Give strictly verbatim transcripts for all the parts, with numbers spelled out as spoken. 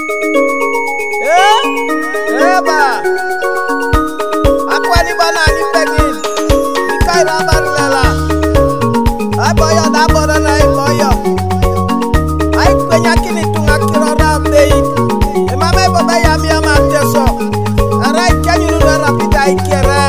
Eh? Eh ba. Aku ni bana ni pegin. Ikai rabar lela. Ai boyo da bodo na ai boyo. Ai kwenya kini tunga kiro rambe. E mama e baba ya mi ama teso. Ara kanyu no rapida ikere.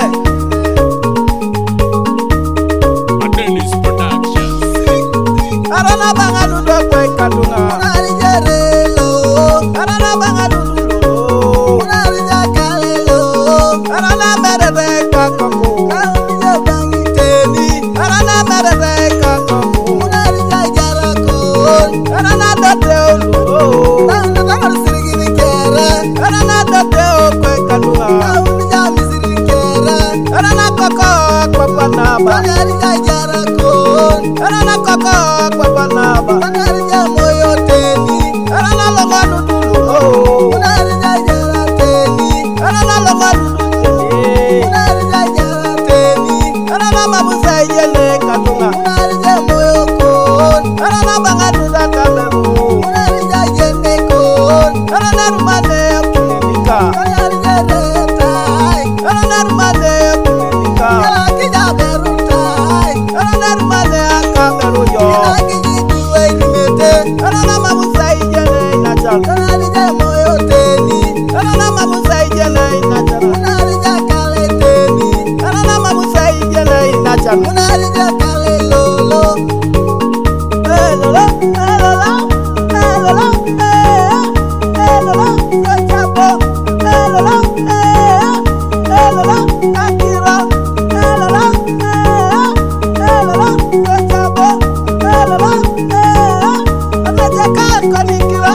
Adelis Production. Ara na banga ludo kwe kadunga. Ari jerelo. Ara na banga ludo. Ari jakalelo. Ara na merede kakako. Ari jabangi teni. Ara na merede kakako. Ari jajarako. Ara na date olu. Tanda tanda sirigini kere. Ara na date kwe kadunga. Ari jamisiri kere. Ara na koko kwa panaba. Ari jajarako. Ara na koko kwa panaba. Ari jamoyo teni. Ara na longa ludo. Ari jajara teni. Ara na longa ludo. Ari jajara teni. Ara na mabuza yele kadunga. Ari jamoyo kon. Ara na banga duda kabemu. Ari jajende kon. Ara na rumane kunika. Ari jaretai. Ara na rumane kunika. Ara kijaberu tai. Ara na rumane akaberu yo. Ara kijiduwe nimete. Ara na mabuza yele inachal. Ari jamoyo teni. Ara na mabuza yele inachal. Ari jakale teni. Ara na mabuza yele inachal. Ari jakale lolo. Eh lolo, eh lolo, eh lolo, eh eh lolo, kachabo, eh lolo, eh eh lolo, akira, eh lolo, eh eh lolo, kachabo, eh lolo, eh anajaka konikira.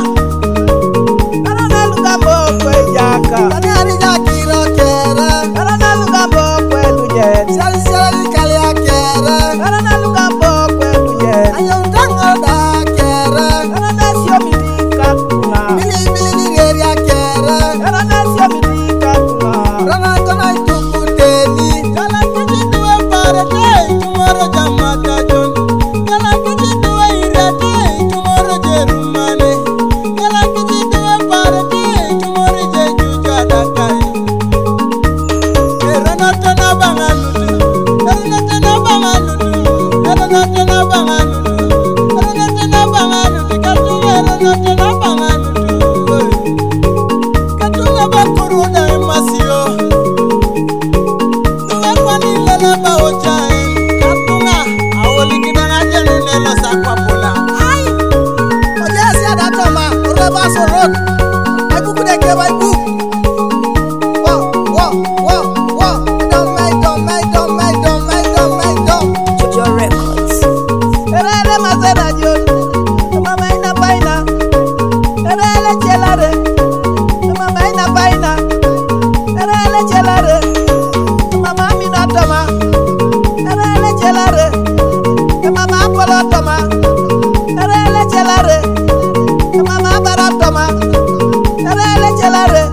Ara na lugambo kwe yaka. Ari jakira kera. Ara na lugambo kwe luje. Sali sali kali akera. Ara na lugambo kwe luje. Ayondanga da kera. Ara na sio midika kuna. Bili bili digeri akera. Ara na sio midika kuna. Ara na kona tukuteni. Kala kiji duwe parete. Tomorrow jamata jon. Kala kiji duwe irate. Tomorrow jerumane. Kala kiji duwe parete. Tomorrow jeju jadakai. Erana tana bangaludu. Erana tana bangaludu. Erana tana bangaludu. Erana tana bangaludu. Katunga erana tana bangaludu. Katunga bakuruda emasio. Tunga kwani lela baojai. Katunga awoli kidanga jenu nelo sakwa pula. Ai! Ojasi adatoma. Ureba sorot. Aibu kudeke baibu. Wow, wow, wow, wow. Don't make, don't make, don't make, don't make, don't make, don't. Jojo Records. Erele mazera jon. Mama ina baina. Erele chelare. Mama ina baina. Erele chelare. Mama mina toma. Erele chelare. Mama apolo toma. Erele chelare. Mama bara toma. Erele chelare.